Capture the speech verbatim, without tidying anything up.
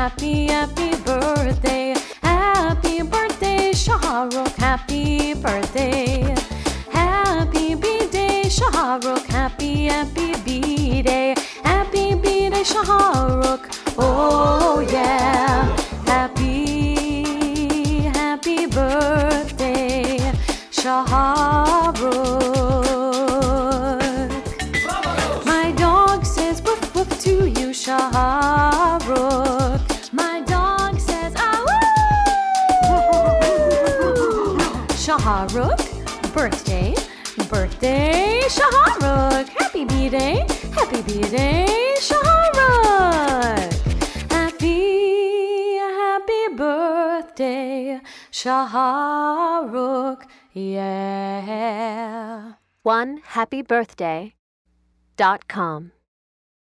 happy, happy birthday. Happy birthday, Shahrukh, happy birthday. Happy B-Day, Shahrukh, happy, happy B-Day. Happy B-Day, Shahrukh, oh yeah. Happy, happy birthday, Shahrukh. My dog says woof woof to you, Shahrukh. My dog says ah woo. Shahrukh, birthday, birthday, Shahrukh. Happy B-Day, happy B-Day, Shahrukh. Happy, happy birthday, Shahrukh, yeah. one happy birthday dot com